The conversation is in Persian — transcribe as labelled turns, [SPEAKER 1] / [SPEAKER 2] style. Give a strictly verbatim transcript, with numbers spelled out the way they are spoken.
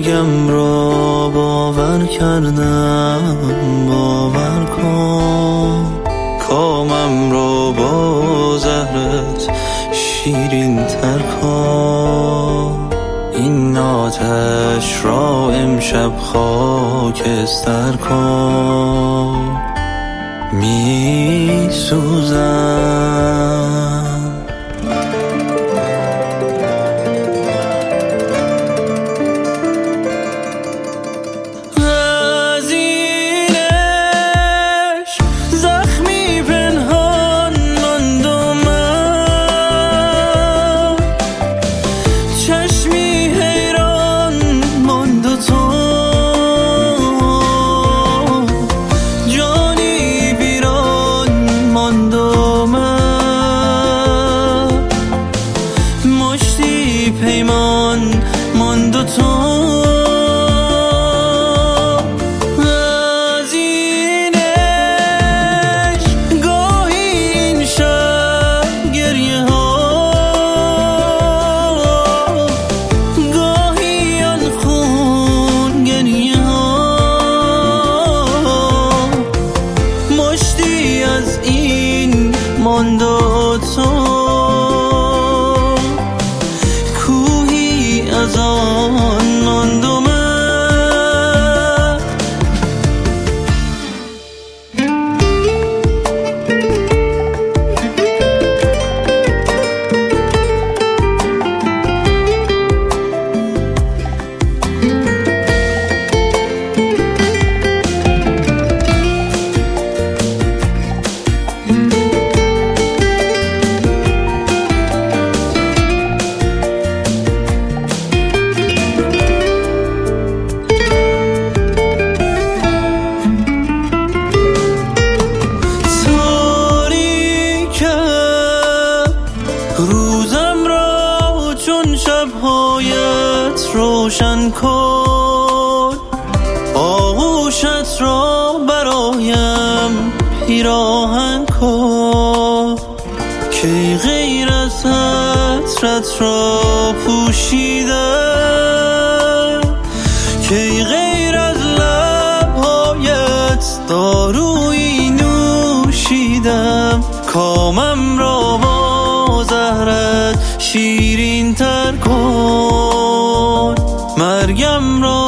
[SPEAKER 1] مرگم را باور کردم، باور کن کامم را با زهرت شیرین تر کن. این آتش را امشب خاکستر کن، می سوزم. پیمان ماند و تو از این عشق گاهی این شب گریه ها، گاهی آن خون گریه ها. مشتی از این ماند و تو از آن ماند و من. روزم را چون شبهایت روشن کن، آغوشت را برایم پیراهن کن. کی غیر از حسرت را پوشیدم، کی غیر از لبهایت دارویی نوشیدم. کامم را با زهرت شیرین تر کن، مرگم را